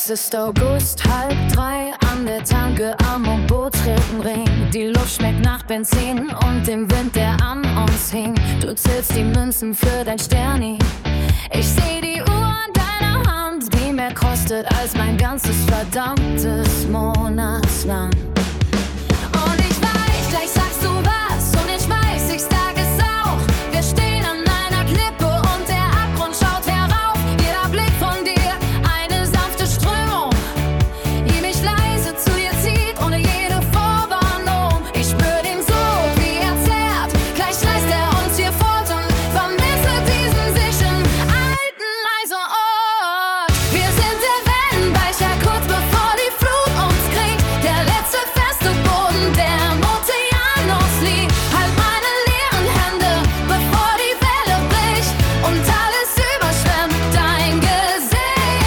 Es ist August, 2:30 an der Tanke am Bootsrippenring. Die Luft schmeckt nach Benzin und dem Wind, der an uns hing. Du zählst die Münzen für dein Sterni. Ich seh die Uhr an deiner Hand, die mehr kostet als mein ganzes verdammtes Monatslang. Und ich weiß, gleich sagst du was und ich weiß, ich sag es auch. Wir stehen an einer Klippe und der Abgrund schaut herauf. Jeder Blick von dir, eine sanfte Strömung, die mich leise zu dir zieht, ohne jede Vorwarnung. Ich spür den Sog, wie er zerrt, gleich reißt er uns hier fort und vermisse diesen sicheren alten leisen Ort. Wir sind der Wellenbrecher, kurz bevor die Flut uns kriegt. Der letzte feste Boden, der im Ozean liegt. Halt meine leeren Hände, bevor die Welle bricht und alles überschwemmt dein Gesicht.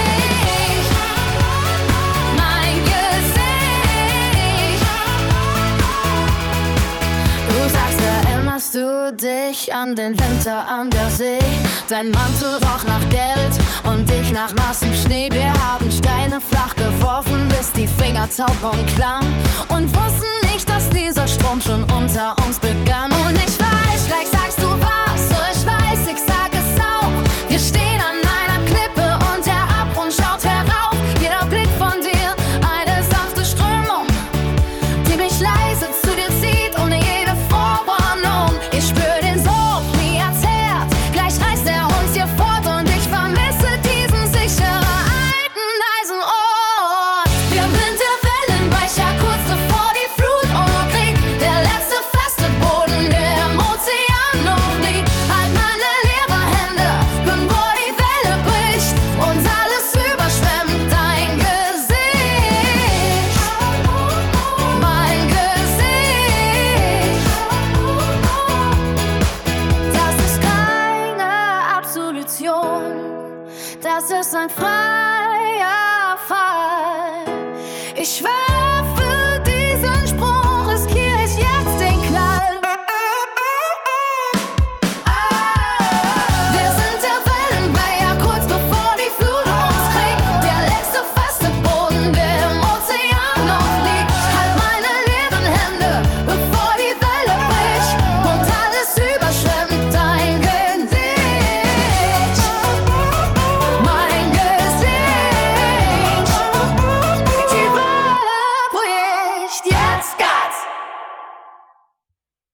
Mein Gesicht. Du sagst, erinnerst du dich an den Winter an der See? Dein Mantel roch nach Geld und ich nach nassem Schnee. Wir haben Steine flach geworfen, bis die Finger taub und klang und wussten nicht, dass dieser Strom schon unter uns begann.